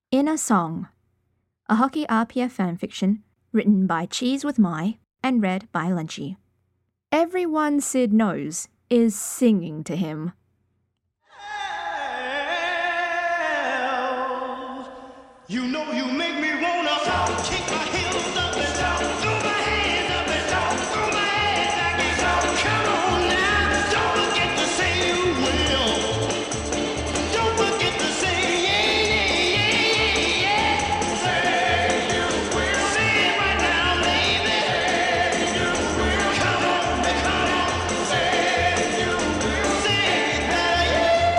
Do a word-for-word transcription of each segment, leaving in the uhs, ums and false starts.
Inner Song, a Hockey R P F fanfiction written by Cheese with My and read by Lunchy. Everyone Sid knows is singing to him. You know you make me wanna kick my heels up and down, throw my hands up and down, throw my head back and down. Come on now, don't forget to say you will. Don't forget to say yeah, yeah, yeah, yeah. Say you will. Say it right now, baby. Say you will. Come on, come on. Say you will. Say it better,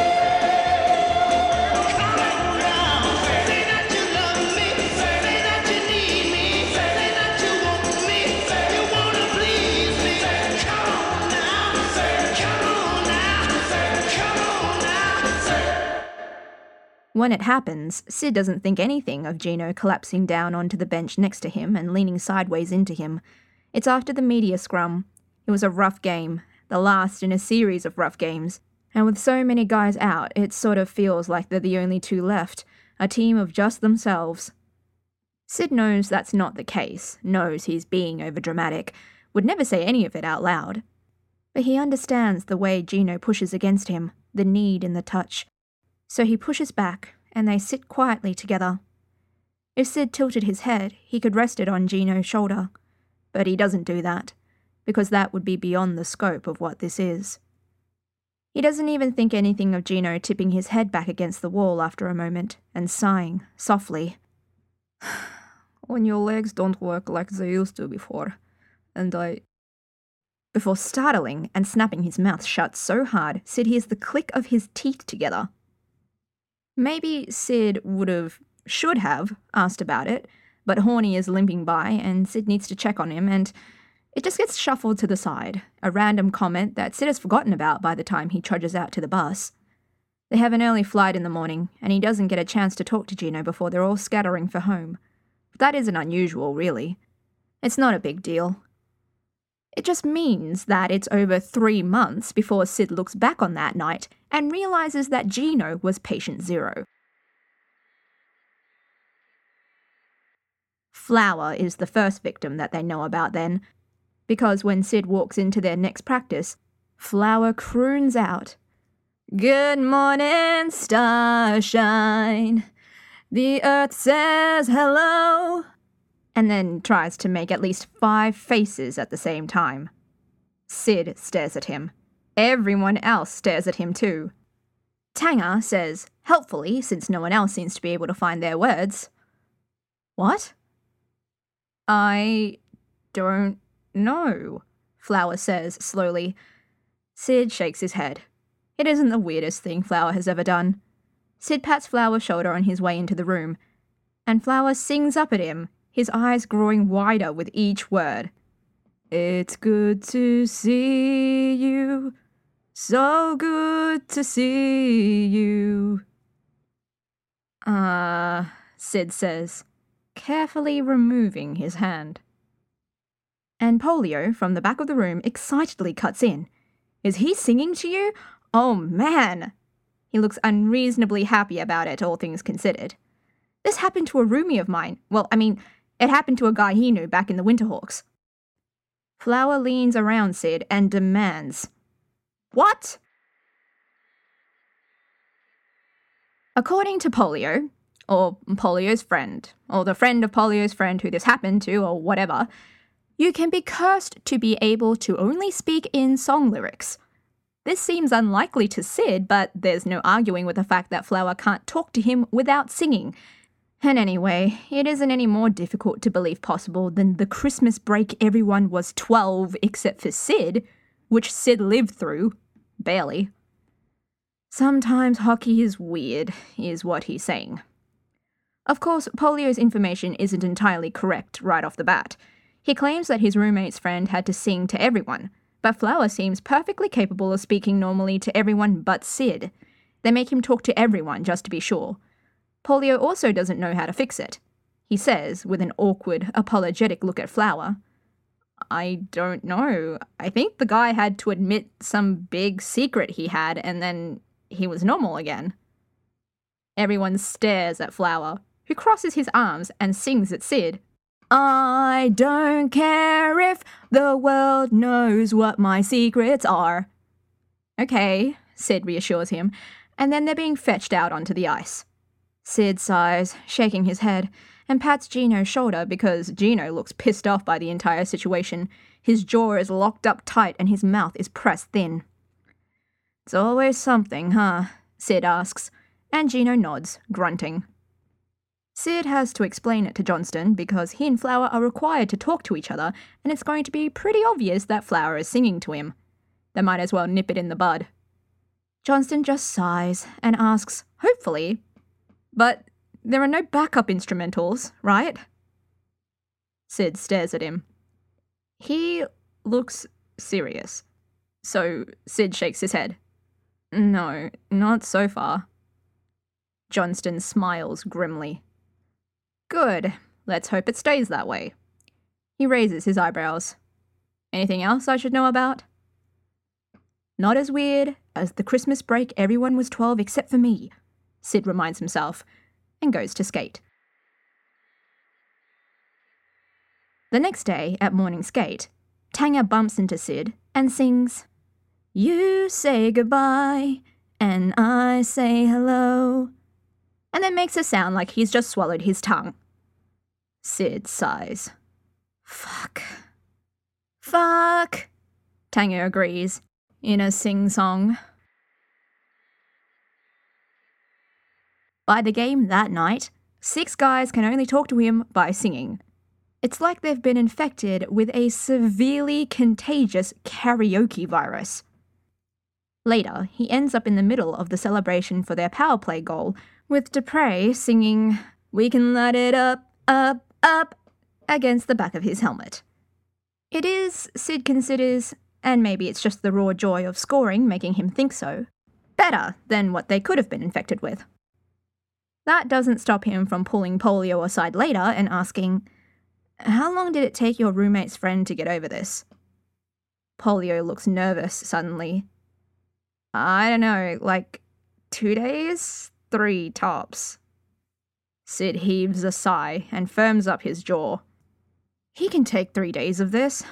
yeah. Come on now. Say that you love me. Say that you need me. Say that you want me. Say you wanna please me. Come on now. Say, come on now. Say, come on now. Say. When it happens, Sid doesn't think anything of Gino collapsing down onto the bench next to him and leaning sideways into him. It's after the media scrum. It was a rough game, the last in a series of rough games, and with so many guys out, it sort of feels like they're the only two left, a team of just themselves. Sid knows that's not the case, knows he's being overdramatic, would never say any of it out loud. But he understands the way Gino pushes against him, the need in the touch. So he pushes back, and they sit quietly together. If Sid tilted his head, he could rest it on Gino's shoulder. But he doesn't do that, because that would be beyond the scope of what this is. He doesn't even think anything of Gino tipping his head back against the wall after a moment, and sighing, softly. When your legs don't work like they used to before, and I... Before startling and snapping his mouth shut so hard, Sid hears the click of his teeth together. Maybe Sid would have, should have, asked about it, but Horny is limping by and Sid needs to check on him and it just gets shuffled to the side, a random comment that Sid has forgotten about by the time he trudges out to the bus. They have an early flight in the morning and he doesn't get a chance to talk to Gino before they're all scattering for home. But that isn't unusual, really. It's not a big deal. It just means that it's over three months before Sid looks back on that night and realizes that Gino was patient zero. Flower is the first victim that they know about then, because when Sid walks into their next practice, Flower croons out, "Good morning, starshine. The earth says hello," and then tries to make at least five faces at the same time. Sid stares at him. Everyone else stares at him too. Tanger says, helpfully, since no one else seems to be able to find their words, "What?" "I don't know," Flower says slowly. Sid shakes his head. It isn't the weirdest thing Flower has ever done. Sid pats Flower's shoulder on his way into the room, and Flower sings up at him, his eyes growing wider with each word. "It's good to see you, so good to see you." Uh, Sid says, carefully removing his hand. And Polio, from the back of the room, excitedly cuts in. "Is he singing to you? Oh man!" He looks unreasonably happy about it, all things considered. This happened to a roomie of mine. Well, I mean, it happened to a guy he knew back in the Winterhawks. Flower leans around Sid and demands, "What?" According to Polio, or Polio's friend, or the friend of Polio's friend who this happened to, or whatever, you can be cursed to be able to only speak in song lyrics. This seems unlikely to Sid, but there's no arguing with the fact that Flower can't talk to him without singing. And anyway, it isn't any more difficult to believe possible than the Christmas break everyone was twelve except for Sid, which Sid lived through. Barely. Sometimes hockey is weird, is what he's saying. Of course, Polio's information isn't entirely correct right off the bat. He claims that his roommate's friend had to sing to everyone, but Flower seems perfectly capable of speaking normally to everyone but Sid. They make him talk to everyone just to be sure. Polio also doesn't know how to fix it. He says, with an awkward, apologetic look at Flower, "I don't know. I think the guy had to admit some big secret he had and then he was normal again." Everyone stares at Flower, who crosses his arms and sings at Sid. I don't care if the world knows what my secrets are. Okay, Sid reassures him, and then they're being fetched out onto the ice. Sid sighs, shaking his head, and pats Gino's shoulder because Gino looks pissed off by the entire situation. His jaw is locked up tight and his mouth is pressed thin. It's always something, huh? Sid asks, and Gino nods, grunting. Sid has to explain it to Johnston because he and Flower are required to talk to each other, and it's going to be pretty obvious that Flower is singing to him. They might as well nip it in the bud. Johnston just sighs and asks, hopefully, but there are no backup instrumentals, right? Sid stares at him. He looks serious. So Sid shakes his head. No, not so far. Johnston smiles grimly. Good. Let's hope it stays that way. He raises his eyebrows. Anything else I should know about? Not as weird as the Christmas break everyone was twelve except for me, Sid reminds himself, and goes to skate. The next day, at morning skate, Tanga bumps into Sid and sings, You say goodbye, and I say hello, and then makes it sound like he's just swallowed his tongue. Sid sighs. Fuck. Fuck, Tanga agrees, in a sing-song. By the game that night, six guys can only talk to him by singing. It's like they've been infected with a severely contagious karaoke virus. Later, he ends up in the middle of the celebration for their power play goal, with Dupre singing, We can light it up, up, up, against the back of his helmet. It is, Sid considers, and maybe it's just the raw joy of scoring making him think so, better than what they could have been infected with. That doesn't stop him from pulling Polio aside later and asking, How long did it take your roommate's friend to get over this? Polio looks nervous suddenly. I don't know, like two days? Three tops. Sid heaves a sigh and firms up his jaw. He can take three days of this.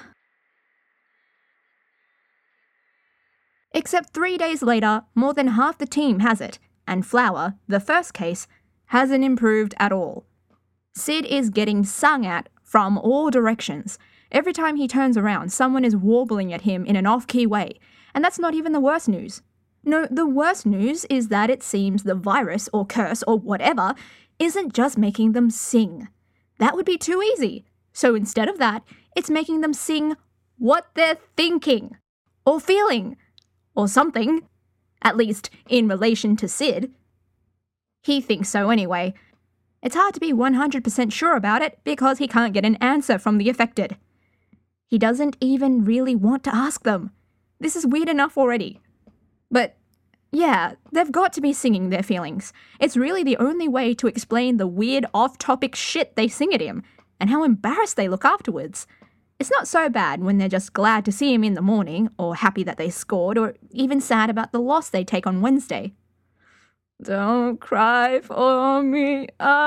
Except three days later, more than half the team has it, and Flower, the first case, hasn't improved at all. Sid is getting sung at from all directions. Every time he turns around, someone is warbling at him in an off-key way, and that's not even the worst news. No, the worst news is that it seems the virus or curse or whatever isn't just making them sing. That would be too easy. So instead of that, it's making them sing what they're thinking, or feeling, or something, at least in relation to Sid. He thinks so anyway. It's hard to be one hundred percent sure about it because he can't get an answer from the affected. He doesn't even really want to ask them. This is weird enough already. But yeah, they've got to be singing their feelings. It's really the only way to explain the weird off-topic shit they sing at him, and how embarrassed they look afterwards. It's not so bad when they're just glad to see him in the morning, or happy that they scored, or even sad about the loss they take on Wednesday. Don't cry for me,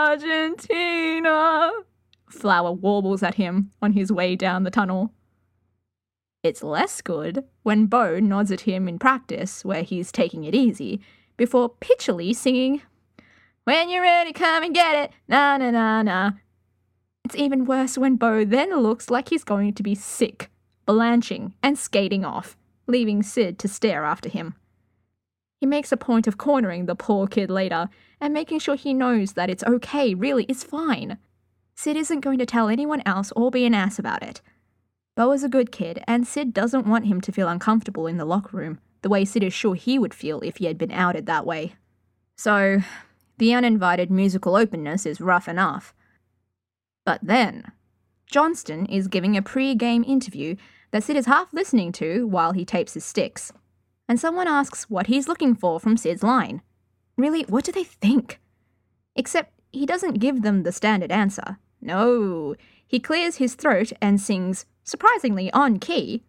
Argentina, Flower warbles at him on his way down the tunnel. It's less good when Bo nods at him in practice, where he's taking it easy, before pitchily singing, When you're ready, come and get it, na na na na. It's even worse when Bo then looks like he's going to be sick, blanching and skating off, leaving Sid to stare after him. He makes a point of cornering the poor kid later and making sure he knows that it's okay, really, it's fine. Sid isn't going to tell anyone else or be an ass about it. Bo is a good kid, and Sid doesn't want him to feel uncomfortable in the locker room, the way Sid is sure he would feel if he had been outed that way. So, the uninvited musical openness is rough enough. But then, Johnston is giving a pre-game interview that Sid is half listening to while he tapes his sticks. And someone asks what he's looking for from Sid's line. Really, what do they think? Except he doesn't give them the standard answer. No, he clears his throat and sings, surprisingly on key,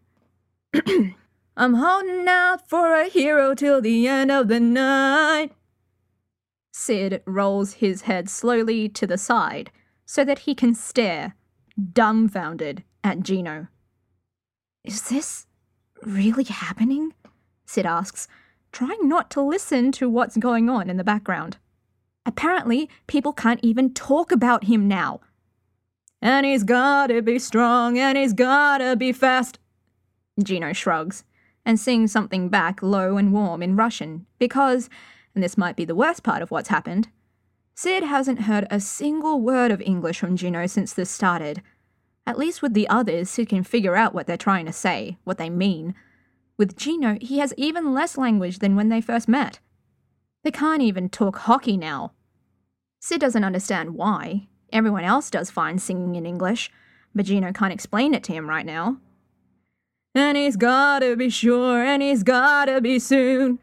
I'm holding out for a hero till the end of the night. Sid rolls his head slowly to the side so that he can stare, dumbfounded, at Gino. "Is this really happening?" Sid asks, trying not to listen to what's going on in the background. Apparently, people can't even talk about him now. "And he's gotta be strong, and he's gotta be fast," Gino shrugs, and sings something back low and warm in Russian because, and this might be the worst part of what's happened, Sid hasn't heard a single word of English from Gino since this started. At least with the others, Sid can figure out what they're trying to say, what they mean. With Gino, he has even less language than when they first met. They can't even talk hockey now. Sid doesn't understand why. Everyone else does fine singing in English, but Gino can't explain it to him right now. "And he's gotta be sure, and he's gotta be soon."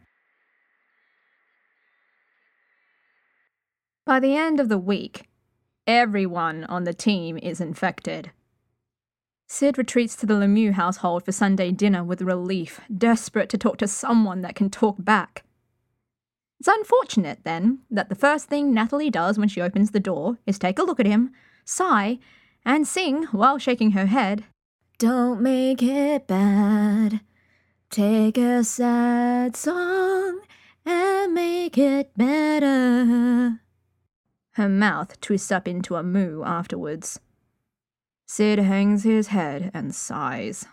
By the end of the week, everyone on the team is infected. Sid retreats to the Lemieux household for Sunday dinner with relief, desperate to talk to someone that can talk back. It's unfortunate, then, that the first thing Natalie does when she opens the door is take a look at him, sigh, and sing while shaking her head, "Don't make it bad. Take a sad song and make it better." Her mouth twists up into a moo afterwards. Sid hangs his head and sighs.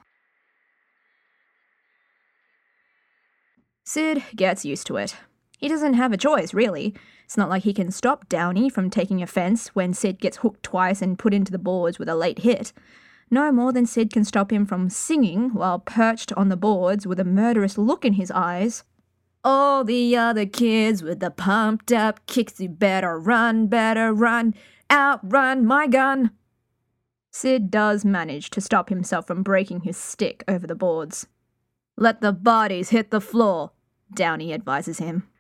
Sid gets used to it. He doesn't have a choice, really. It's not like he can stop Downey from taking offense when Sid gets hooked twice and put into the boards with a late hit. No more than Sid can stop him from singing while perched on the boards with a murderous look in his eyes. "All the other kids with the pumped up kicks, you better run, better run, outrun my gun." Sid does manage to stop himself from breaking his stick over the boards. "Let the bodies hit the floor," Downey advises him.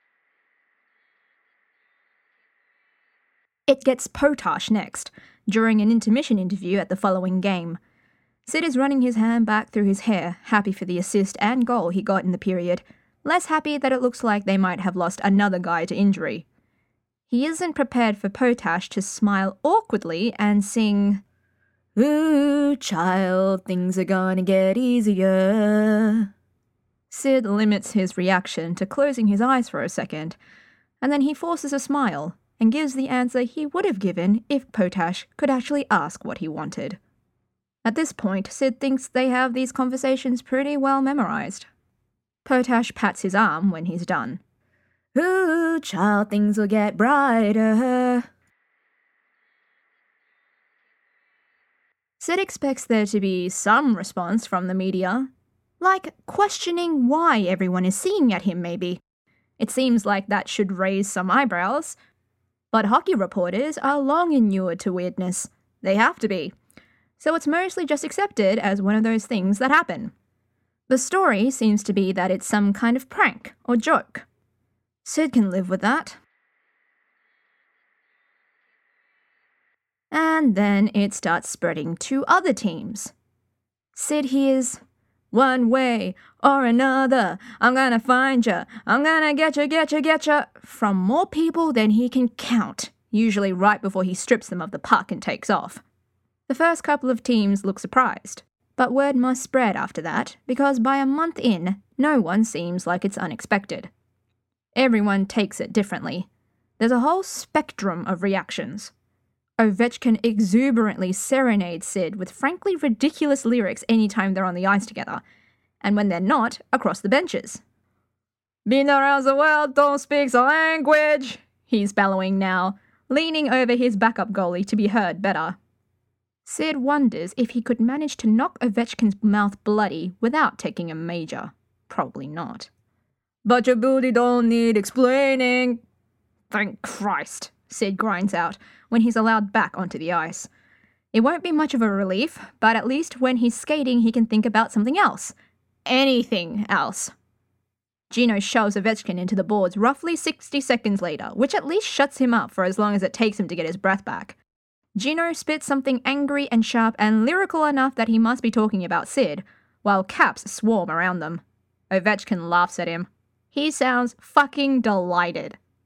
It gets Potash next, during an intermission interview at the following game. Sid is running his hand back through his hair, happy for the assist and goal he got in the period, less happy that it looks like they might have lost another guy to injury. He isn't prepared for Potash to smile awkwardly and sing, "Ooh, child, things are gonna get easier." Sid limits his reaction to closing his eyes for a second, and then he forces a smile and gives the answer he would have given if Potash could actually ask what he wanted. At this point, Sid thinks they have these conversations pretty well memorized. Potash pats his arm when he's done. "Ooh, child, things will get brighter." Sid expects there to be some response from the media, like questioning why everyone is singing at him, maybe. It seems like that should raise some eyebrows. But hockey reporters are long inured to weirdness. They have to be. So it's mostly just accepted as one of those things that happen. The story seems to be that it's some kind of prank or joke. Sid can live with that. And then it starts spreading to other teams. Sid hears, "One way or another, I'm gonna find ya, I'm gonna get ya, get ya, get ya," from more people than he can count, usually right before he strips them of the puck and takes off. The first couple of teams look surprised, but word must spread after that, because by a month in, no one seems like it's unexpected. Everyone takes it differently. There's a whole spectrum of reactions. Ovechkin exuberantly serenades Sid with frankly ridiculous lyrics anytime they're on the ice together, and when they're not, across the benches. "Been around the world, don't speak the language," he's bellowing now, leaning over his backup goalie to be heard better. Sid wonders if he could manage to knock Ovechkin's mouth bloody without taking a major. Probably not. "But your booty don't need explaining." "Thank Christ," Sid grinds out when he's allowed back onto the ice. It won't be much of a relief, but at least when he's skating he can think about something else. Anything else. Gino shoves Ovechkin into the boards roughly sixty seconds later, which at least shuts him up for as long as it takes him to get his breath back. Gino spits something angry and sharp and lyrical enough that he must be talking about Sid, while caps swarm around them. Ovechkin laughs at him. He sounds fucking delighted.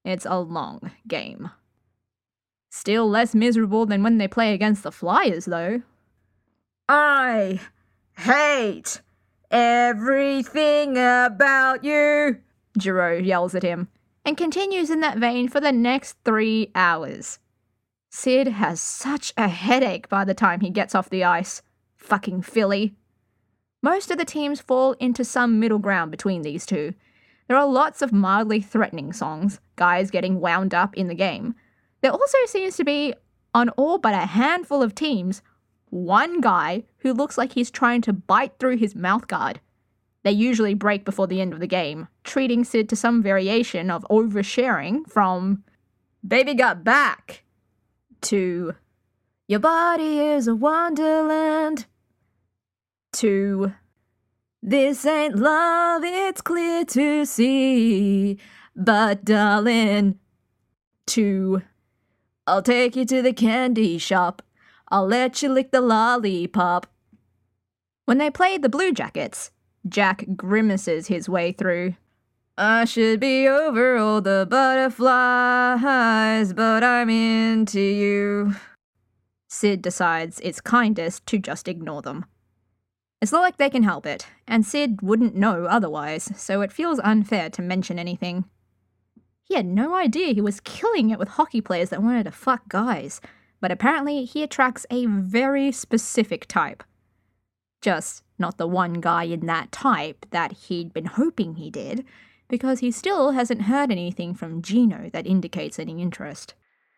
It's a long game. Still less miserable than when they play against the Flyers, though. I hate everything about you, Giroux yells at him, and continues in that vein for the next three hours. Sid has such a headache by the time he gets off the ice. Fucking Philly. Most of the teams fall into some middle ground between these two. There are lots of mildly threatening songs, guys getting wound up in the game. There also seems to be, on all but a handful of teams, one guy who looks like he's trying to bite through his mouthguard. They usually break before the end of the game, treating Sid to some variation of oversharing from "Baby Got Back" to "Your body is a wonderland" to "This ain't love, it's clear to see, but darling," to "I'll take you to the candy shop, I'll let you lick the lollipop." When they played the Blue Jackets, Jack grimaces his way through, "I should be over all the butterflies, but I'm into you." Sid decides it's kindest to just ignore them. It's not like they can help it, and Sid wouldn't know otherwise, so it feels unfair to mention anything. He had no idea he was killing it with hockey players that wanted to fuck guys, but apparently he attracts a very specific type. Just not the one guy in that type that he'd been hoping he did, because he still hasn't heard anything from Gino that indicates any interest.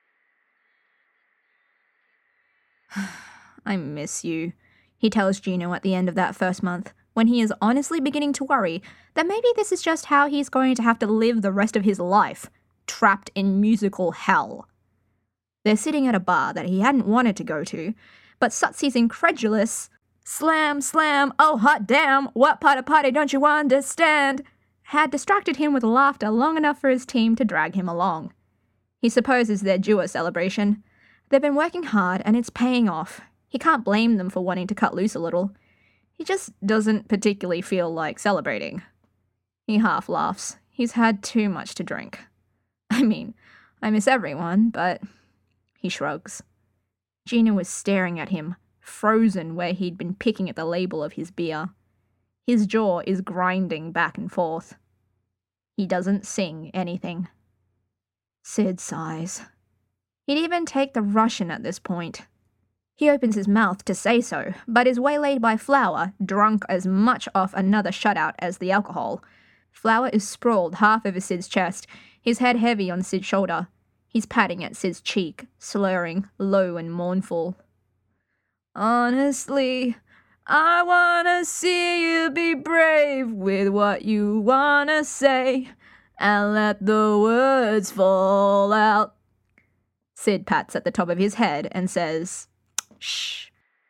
"I miss you," he tells Gino at the end of that first month, when he is honestly beginning to worry that maybe this is just how he's going to have to live the rest of his life, trapped in musical hell. They're sitting at a bar that he hadn't wanted to go to, but Sutsy's incredulous "Slam, slam, oh hot damn, what part of party don't you understand?" had distracted him with laughter long enough for his team to drag him along. He supposes they're due a celebration. They've been working hard and it's paying off. He can't blame them for wanting to cut loose a little. He just doesn't particularly feel like celebrating. He half laughs. He's had too much to drink. I mean, I miss everyone, but... He shrugs. Gino is staring at him, frozen where he'd been picking at the label of his beer. His jaw is grinding back and forth. He doesn't sing anything. Sid sighs. He'd even take the Russian at this point. He opens his mouth to say so, but is waylaid by Flower, drunk as much off another shutout as the alcohol. Flower is sprawled half over Sid's chest, his head heavy on Sid's shoulder. He's patting at Sid's cheek, slurring, low and mournful. "Honestly, I wanna see you be brave with what you wanna say, and let the words fall out." Sid pats at the top of his head and says, "Shh."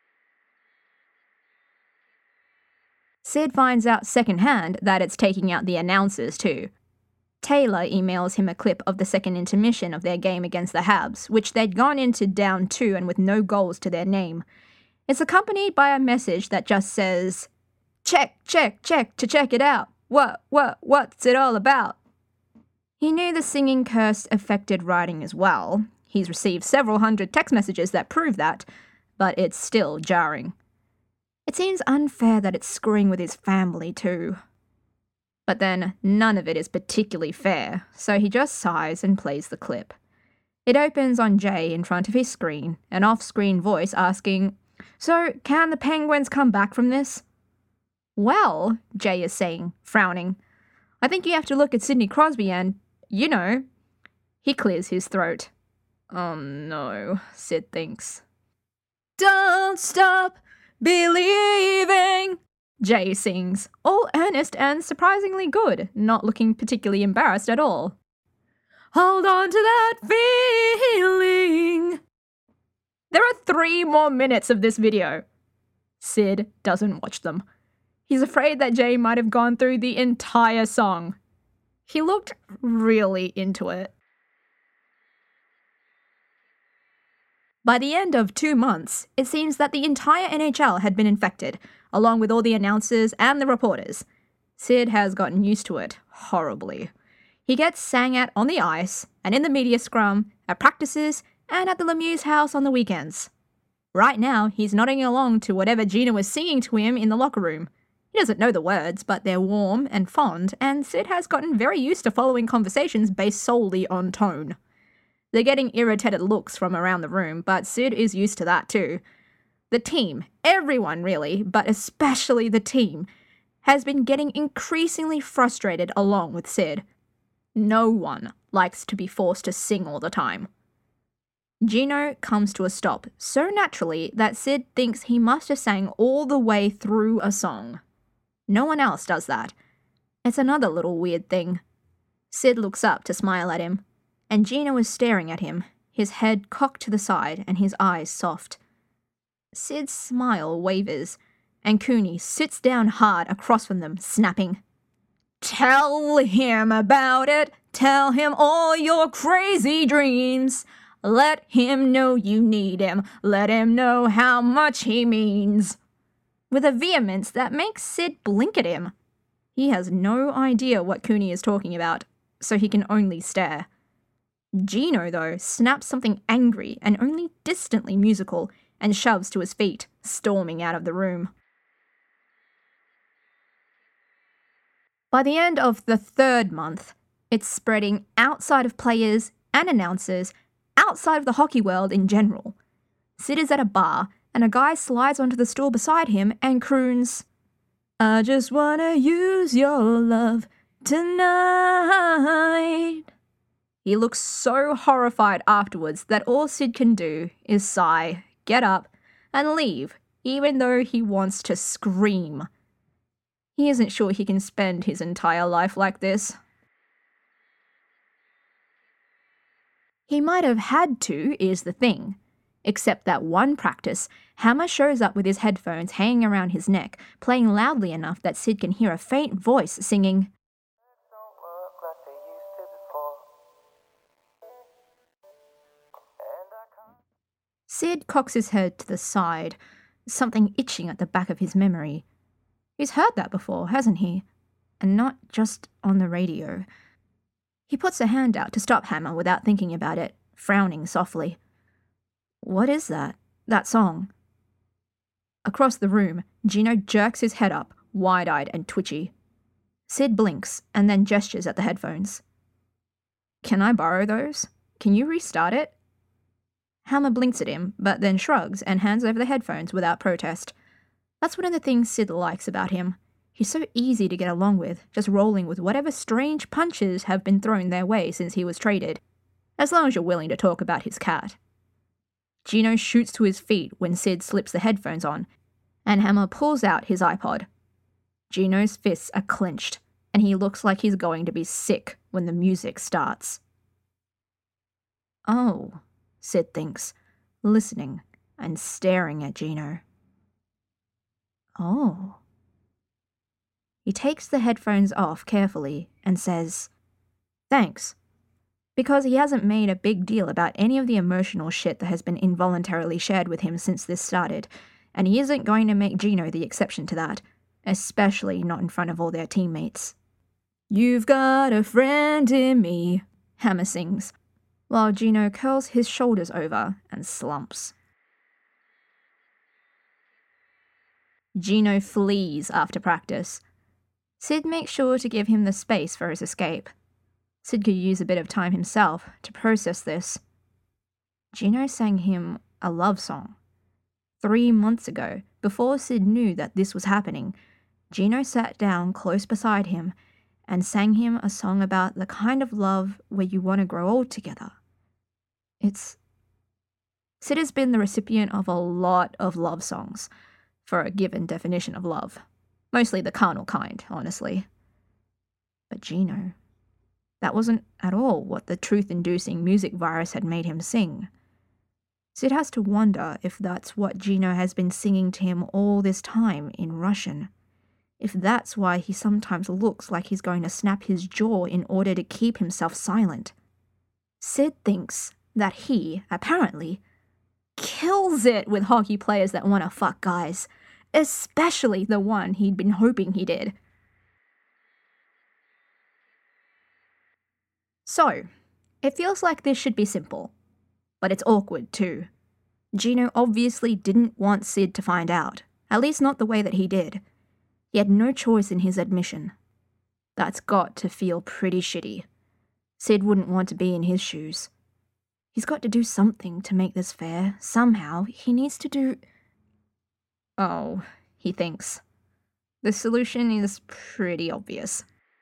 Sid finds out secondhand that it's taking out the announcers too. Taylor emails him a clip of the second intermission of their game against the Habs, which they'd gone into down two and with no goals to their name. It's accompanied by a message that just says, "Check, check, check to check it out. What, what, what's it all about?" He knew the singing curse affected writing as well. He's received several hundred text messages that prove that, but it's still jarring. It seems unfair that it's screwing with his family too. But then, none of it is particularly fair, so he just sighs and plays the clip. It opens on Jay in front of his screen, an off-screen voice asking, "So, can the Penguins come back from this?" "Well," Jay is saying, frowning, "I think you have to look at Sidney Crosby and, you know." He clears his throat. "Oh no," Sid thinks. "Don't stop believing," Jay sings, all earnest and surprisingly good, not looking particularly embarrassed at all. "Hold on to that feeling." There are three more minutes of this video. Sid doesn't watch them. He's afraid that Jay might have gone through the entire song. He looked really into it. By the end of two months, it seems that the entire N H L had been infected, along with all the announcers and the reporters. Sid has gotten used to it, horribly. He gets sang at on the ice, and in the media scrum, at practices, and at the Lemieux's house on the weekends. Right now, he's nodding along to whatever Gina was singing to him in the locker room. He doesn't know the words, but they're warm and fond, and Sid has gotten very used to following conversations based solely on tone. They're getting irritated looks from around the room, but Sid is used to that too. The team, everyone really, but especially the team, has been getting increasingly frustrated along with Sid. No one likes to be forced to sing all the time. Gino comes to a stop so naturally that Sid thinks he must have sang all the way through a song. No one else does that. It's another little weird thing. Sid looks up to smile at him, and Gino is staring at him, his head cocked to the side and his eyes soft. Sid's smile wavers, and Cooney sits down hard across from them, snapping, "Tell him about it! Tell him all your crazy dreams! Let him know you need him! Let him know how much he means!" With a vehemence that makes Sid blink at him. He has no idea what Cooney is talking about, so he can only stare. Gino, though, snaps something angry and only distantly musical and shoves to his feet, storming out of the room. By the end of the third month, it's spreading outside of players and announcers, outside of the hockey world in general. Sid is at a bar, and a guy slides onto the stool beside him and croons, "I just wanna use your love tonight." He looks so horrified afterwards that all Sid can do is sigh, get up, and leave, even though he wants to scream. He isn't sure he can spend his entire life like this. He might have had to, is the thing. Except that one practice, Hammer shows up with his headphones hanging around his neck, playing loudly enough that Sid can hear a faint voice singing, Sid cocks his head to the side, something itching at the back of his memory. He's heard that before, hasn't he? And not just on the radio. He puts a hand out to stop Hammer without thinking about it, frowning softly. What is that? That song? Across the room, Gino jerks his head up, wide-eyed and twitchy. Sid blinks and then gestures at the headphones. "Can I borrow those? Can you restart it?" Hammer blinks at him, but then shrugs and hands over the headphones without protest. That's one of the things Sid likes about him. He's so easy to get along with, just rolling with whatever strange punches have been thrown their way since he was traded, as long as you're willing to talk about his cat. Gino shoots to his feet when Sid slips the headphones on, and Hammer pulls out his iPod. Gino's fists are clenched, and he looks like he's going to be sick when the music starts. Oh, Sid thinks, listening and staring at Gino. Oh. He takes the headphones off carefully and says, "Thanks," because he hasn't made a big deal about any of the emotional shit that has been involuntarily shared with him since this started, and he isn't going to make Gino the exception to that, especially not in front of all their teammates. "You've got a friend in me," Hammer sings, while Gino curls his shoulders over and slumps. Gino flees after practice. Sid makes sure to give him the space for his escape. Sid could use a bit of time himself to process this. Gino sang him a love song. Three months ago, before Sid knew that this was happening, Gino sat down close beside him and sang him a song about the kind of love where you want to grow old together. It's... Sid has been the recipient of a lot of love songs, for a given definition of love. Mostly the carnal kind, honestly. But Gino, that wasn't at all what the truth-inducing music virus had made him sing. Sid has to wonder if that's what Gino has been singing to him all this time in Russian. If that's why he sometimes looks like he's going to snap his jaw in order to keep himself silent. Sid thinks that he, apparently, kills it with hockey players that want to fuck guys, especially the one he'd been hoping he did. So, it feels like this should be simple. But it's awkward too. Gino obviously didn't want Sid to find out, at least not the way that he did. He had no choice in his admission. That's got to feel pretty shitty. Sid wouldn't want to be in his shoes. He's got to do something to make this fair. Somehow, he needs to do... Oh, he thinks. The solution is pretty obvious.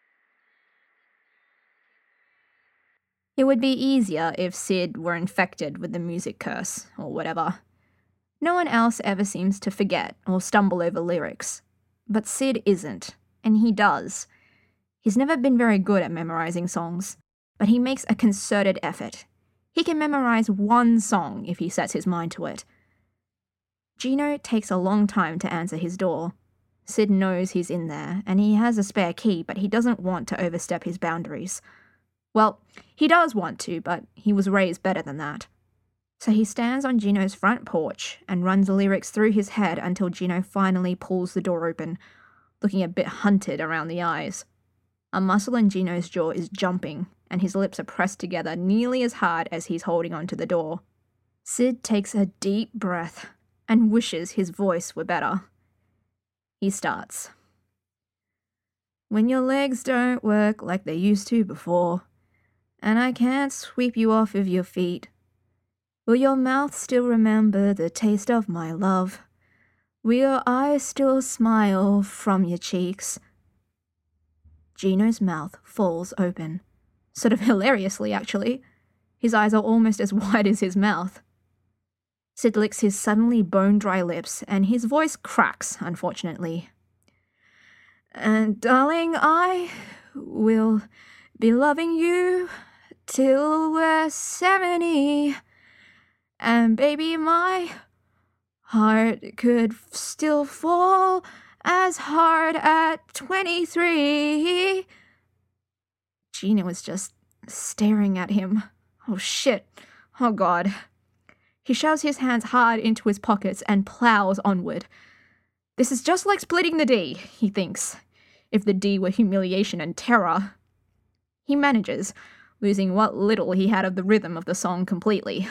It would be easier if Sid were infected with the music curse, or whatever. No one else ever seems to forget or stumble over lyrics. But Sid isn't, and he does. He's never been very good at memorizing songs, but he makes a concerted effort. He can memorize one song if he sets his mind to it. Gino takes a long time to answer his door. Sid knows he's in there, and he has a spare key, but he doesn't want to overstep his boundaries. Well, he does want to, but he was raised better than that. So he stands on Gino's front porch and runs the lyrics through his head until Gino finally pulls the door open, looking a bit hunted around the eyes. A muscle in Gino's jaw is jumping, and his lips are pressed together nearly as hard as he's holding onto the door. Sid takes a deep breath and wishes his voice were better. He starts. When your legs don't work like they used to before, and I can't sweep you off of your feet, will your mouth still remember the taste of my love? Will your eyes still smile from your cheeks? Gino's mouth falls open. Sort of hilariously, actually. His eyes are almost as wide as his mouth. Sid licks his suddenly bone-dry lips, and his voice cracks, unfortunately. And darling, I will be loving you till we're seventy. And baby, my heart could still fall as hard at twenty-three. Gino was just staring at him. Oh shit. Oh god. He shoves his hands hard into his pockets and plows onward. This is just like splitting the D, he thinks, if the D were humiliation and terror. He manages, losing what little he had of the rhythm of the song completely.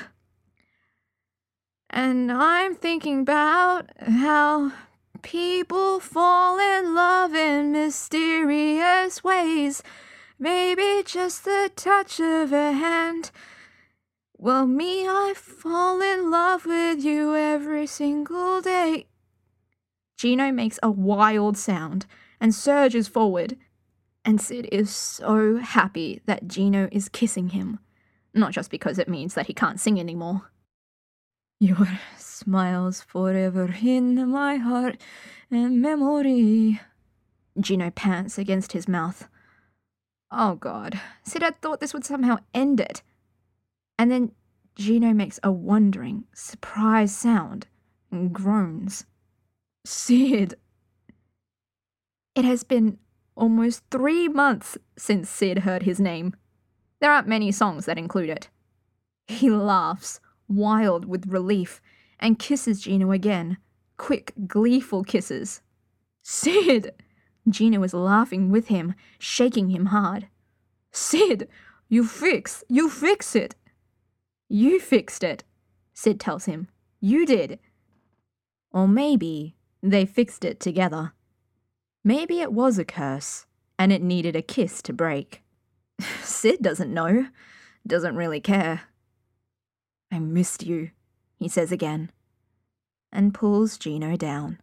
And I'm thinking about how people fall in love in mysterious ways. Maybe just the touch of a hand. Well, me, I fall in love with you every single day. Gino makes a wild sound and surges forward, and Sid is so happy that Gino is kissing him, not just because it means that he can't sing anymore. Your smile's forever in my heart and memory. Gino pants against his mouth. Oh god, Sid had thought this would somehow end it. And then Gino makes a wondering, surprised sound and groans. Sid. It has been almost three months since Sid heard his name. There aren't many songs that include it. He laughs, wild with relief, and kisses Gino again. Quick, gleeful kisses. Sid! Gino is laughing with him, shaking him hard. Sid! You fix! You fix it! You fixed it, Sid tells him. You did. Or maybe they fixed it together. Maybe it was a curse, and it needed a kiss to break. Sid doesn't know. Doesn't really care. I missed you, he says again, and pulls Gino down.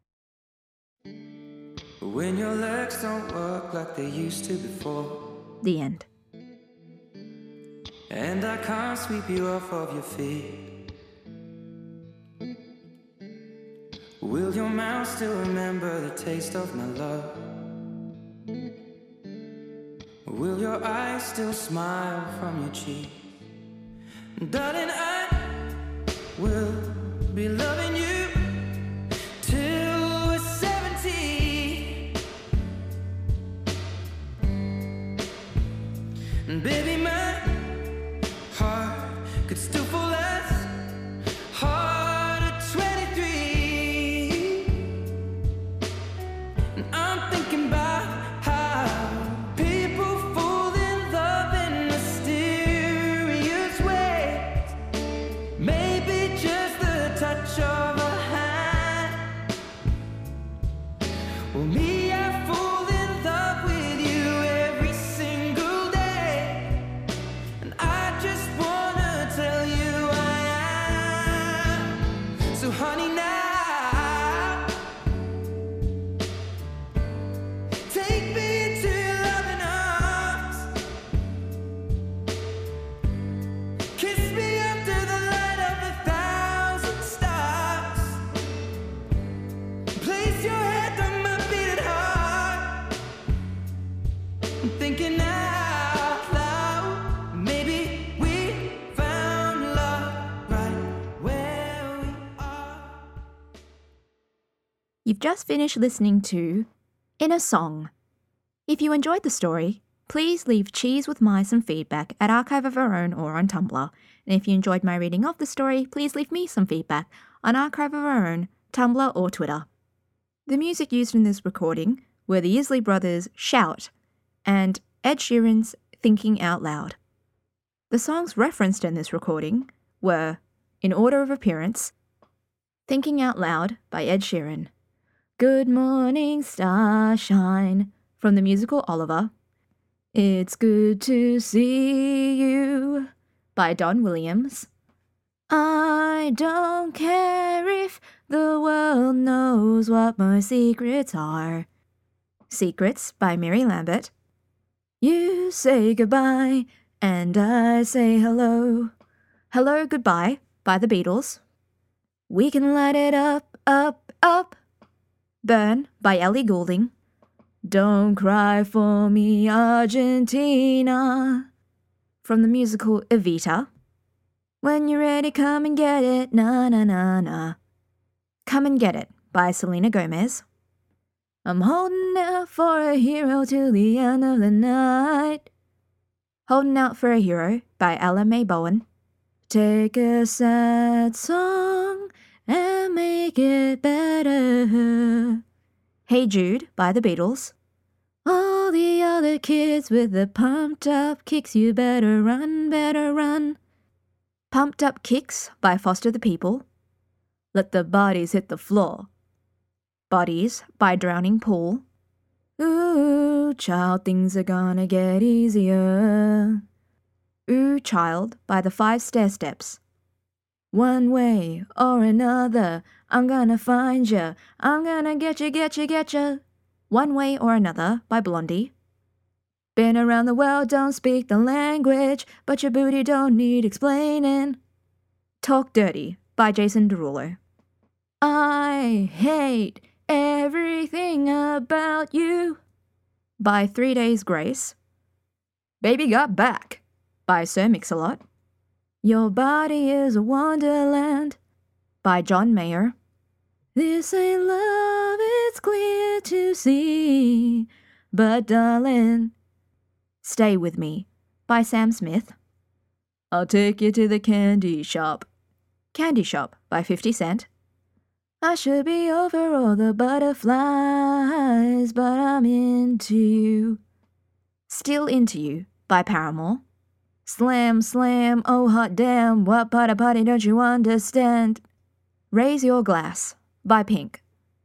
When your legs don't work like they used to before, The end. and I can't sweep you off of your feet, will your mouth still remember the taste of my love? Will your eyes still smile from your cheek? Darling, I will be loving you till we're seventy. And baby, my heart could still fall as hard at twenty-three. And I'm thinking about how people fall in love in You've just finished listening to In a Song. If you enjoyed the story, please leave Cheese with My some feedback at Archive of Our Own or on Tumblr. And if you enjoyed my reading of the story, please leave me some feedback on Archive of Our Own, Tumblr or Twitter. The music used in this recording were the Isley Brothers' Shout and Ed Sheeran's Thinking Out Loud. The songs referenced in this recording were, in order of appearance, Thinking Out Loud by Ed Sheeran, Good Morning Starshine from the musical Oliver, It's Good to See You by Don Williams, I don't care if the world knows what my secrets are, Secrets by Mary Lambert, You Say Goodbye and I Say Hello, Hello Goodbye by the Beatles, We Can Light It Up, Up, Up, Burn by Ellie Goulding, Don't Cry for Me Argentina from the musical Evita, When You're Ready Come and Get It, na na na na, Come and Get It by Selena Gomez, I'm holding out for a hero till the end of the night, Holding Out for a Hero by Ella Mae Bowen, Take a sad song and make it better, Hey Jude by the Beatles, all the other kids with the pumped up kicks, you better run, better run, Pumped Up Kicks by Foster the People, Let the Bodies Hit the Floor, Bodies by Drowning Pool, Ooh, child, things are gonna get easier, Ooh, Child by the Five Stair Steps, One Way or Another, I'm gonna find ya, I'm gonna get ya, get ya, get ya, One Way or Another by Blondie, Been around the world, don't speak the language, but your booty don't need explaining, Talk Dirty by Jason Derulo, I hate everything about you by Three Days Grace, Baby Got Back by Sir Mix-a-Lot, Your Body is a Wonderland by John Mayer, This Ain't Love, It's Clear to See, but darling, Stay With Me by Sam Smith, I'll Take You to the Candy Shop, Candy Shop by fifty cent, I should be over all the butterflies, but I'm into you, Still Into You by Paramore, Slam, slam, oh hot damn, what part of party don't you understand, Raise Your Glass by Pink,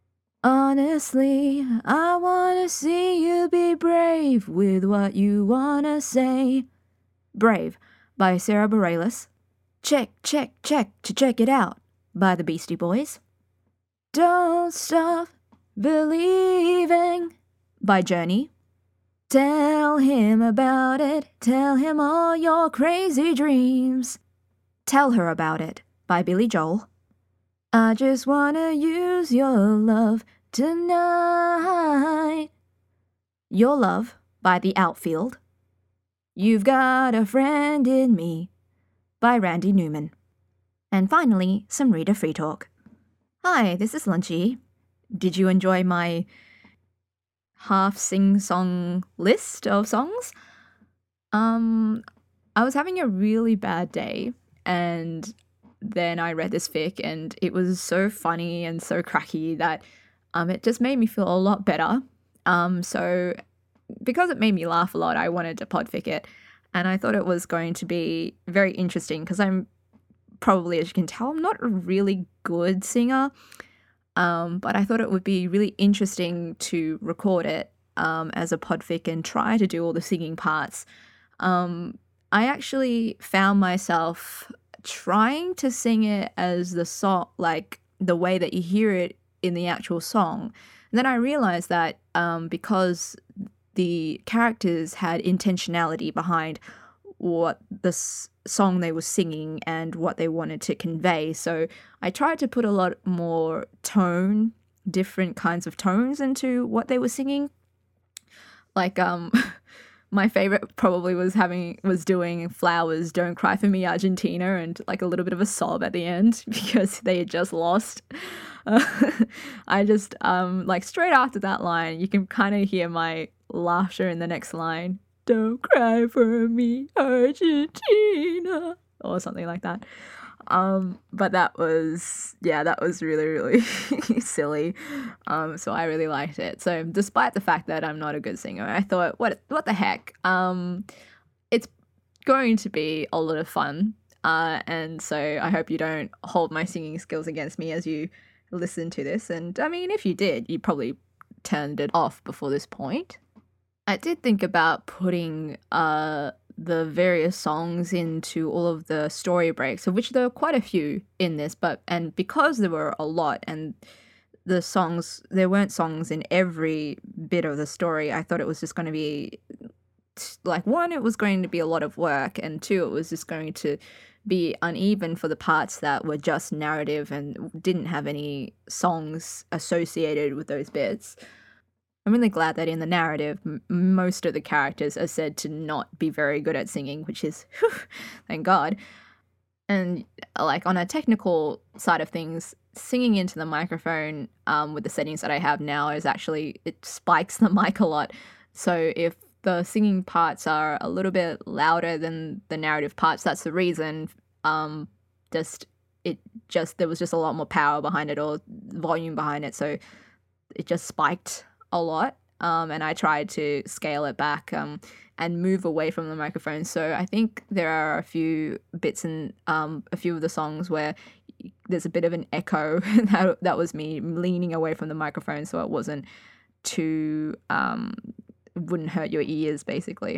Honestly, I wanna see you be brave with what you wanna say, Brave by Sarah Bareilles, Check, check, check to check it out by the Beastie Boys, Don't Stop Believing by Journey, Tell him about it, tell him all your crazy dreams, Tell Her About It by Billy Joel, I just wanna use your love tonight, Your Love by The Outfield, You've Got a Friend in Me by Randy Newman, and finally, some reader free talk. Hi, this is Lunchy. Did you enjoy my half sing-song list of songs? Um, I was having a really bad day, and then I read this fic, and it was so funny and so cracky that um, it just made me feel a lot better. Um, so because it made me laugh a lot, I wanted to podfic it, and I thought it was going to be very interesting because I'm probably, as you can tell, I'm not a really good singer. Um, but I thought it would be really interesting to record it um, as a podfic and try to do all the singing parts. Um, I actually found myself trying to sing it as the song, like the way that you hear it in the actual song. And then I realized that um, because the characters had intentionality behind what the s- song they were singing and what they wanted to convey. So I tried to put a lot more tone, different kinds of tones into what they were singing. Like, um, my favorite probably was having, was doing Flowers, Don't Cry For Me Argentina, and like a little bit of a sob at the end because they had just lost. Uh, I just, um, like straight after that line, you can kind of hear my laughter in the next line. Don't cry for me, Argentina, or something like that. Um, but that was, yeah, that was really, really silly. Um, so I really liked it. So despite the fact that I'm not a good singer, I thought, what, what the heck? Um, it's going to be a lot of fun. Uh, and so I hope you don't hold my singing skills against me as you listen to this. And I mean, if you did, you probably turned it off before this point. I did think about putting uh the various songs into all of the story breaks, of which there were quite a few in this, but and because there were a lot and the songs there weren't songs in every bit of the story, I thought it was just going to be like, one, it was going to be a lot of work, and two, it was just going to be uneven for the parts that were just narrative and didn't have any songs associated with those bits. I'm really glad that in the narrative, m- most of the characters are said to not be very good at singing, which is, whew, thank God. And like on a technical side of things, singing into the microphone um, with the settings that I have now is actually, it spikes the mic a lot. So if the singing parts are a little bit louder than the narrative parts, that's the reason. Um, just it just there was just a lot more power behind it, or volume behind it, so it just spiked a lot. Um, and I tried to scale it back um, and move away from the microphone. So I think there are a few bits in um, a few of the songs where there's a bit of an echo. that, that was me leaning away from the microphone so it wasn't too, um, wouldn't hurt your ears, basically.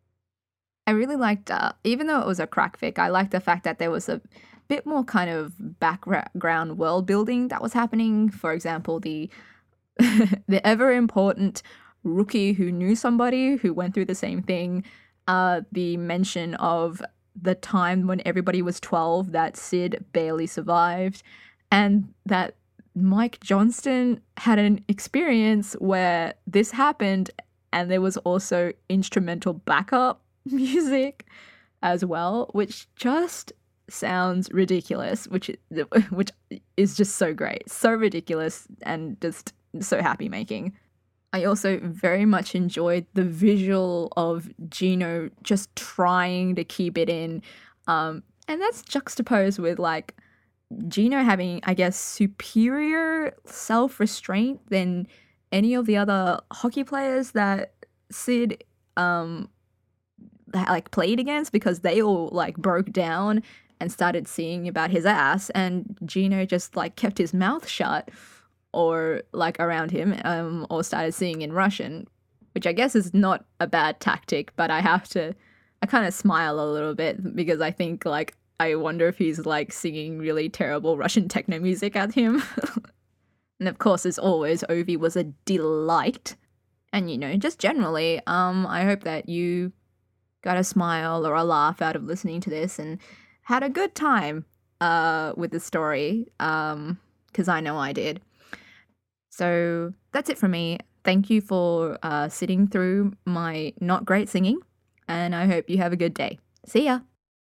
I really liked, uh, even though it was a crack fic, I liked the fact that there was a bit more kind of background world building that was happening. For example, the the ever important rookie who knew somebody who went through the same thing, uh, the mention of the time when everybody was twelve that Sid barely survived, and that Mike Johnston had an experience where this happened and there was also instrumental backup music as well, which just sounds ridiculous, which which is just so great, so ridiculous, and just so happy making. I also very much enjoyed the visual of Gino just trying to keep it in, um, and that's juxtaposed with like Gino having, I guess, superior self-restraint than any of the other hockey players that Sid um that, like played against, because they all like broke down and started singing about his ass, and Gino just like kept his mouth shut, or like around him, um, or started singing in Russian, which I guess is not a bad tactic, but I have to, I kind of smile a little bit because I think like, I wonder if he's like singing really terrible Russian techno music at him. And of course, as always, Ovi was a delight. And you know, just generally, um, I hope that you got a smile or a laugh out of listening to this and had a good time uh, with the story, um, because I know I did. So that's it from me. Thank you for uh, sitting through my not great singing, and I hope you have a good day. See ya!